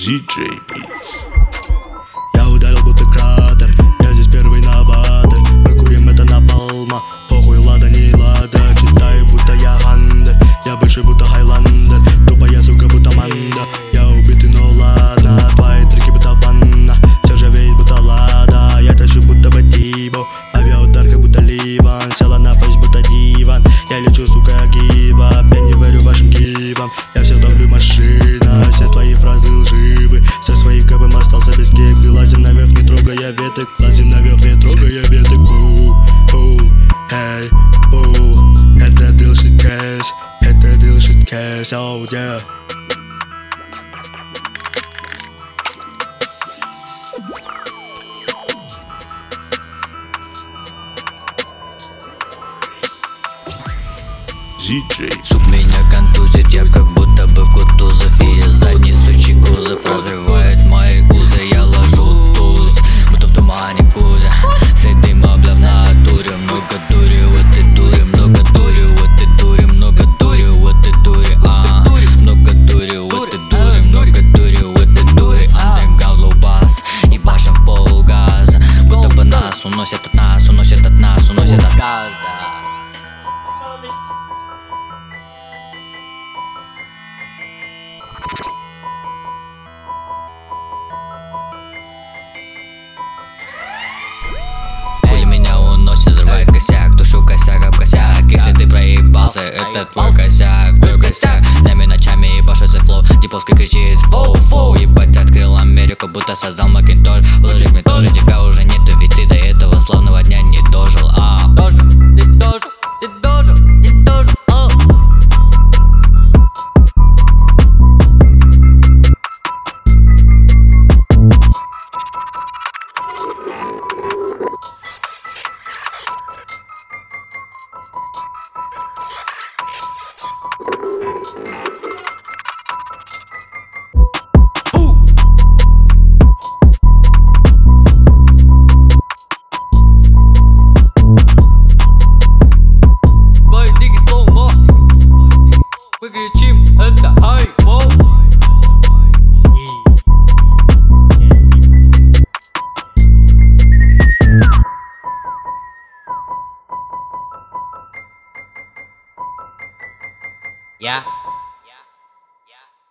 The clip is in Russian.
DJ Beats. Я ударил будто кратер, я здесь первый новатор. Мы курим это напалма, похуй лада не лада. Читаю будто я гандер, я больше будто хайландер. Тупая сука будто манда, я убитый, но ладно. Твои треки будто ванна, все же веет будто лада. Я тащу будто батибо, авиаудар как будто ливан. Села на фейс будто диван, я лечу сука гиба. Я не верю вашим гибам, я всех давлю машина. Все твои фразы лживы, со своих КБМ остался без кейп. Лазим наверх, не трогая веток, лазим наверх, не трогая веток. Пул, эй, пул. Это drill shit cash, это drill shit cash, oh yeah. DJ. Суп меня контузит, я как будто бы Кутузов. И задний сучий кузов разрывает мои узы. Я ложу туз, будто в тумане кузя. Сей дыма, бля, в натуре. Много дури в этой дуре, много дури в этой дуре, много дури в этой дуре, много дури в этой дуре, много дури в этой дуре. Андеграунд лоу бас, и башен пол газа. Будто бы нас уносят от нас, уносят от нас, уносят от газа. Пули меня уносит, взрывает косяк, тушу косяк об косяк. Если ты проебался, это твой косяк, твой косяк. Днями, ночами ебашится флоу, Диповский кричит фоу-фоу. Ебать, открыл Америку, будто создал Макинтош. Уложить мне тоже, тебя уже нет, ведь ты до этого славного дня не дожил. Ты дожил, ты дожил, ты дожил, мы кричим, это хайпо. Я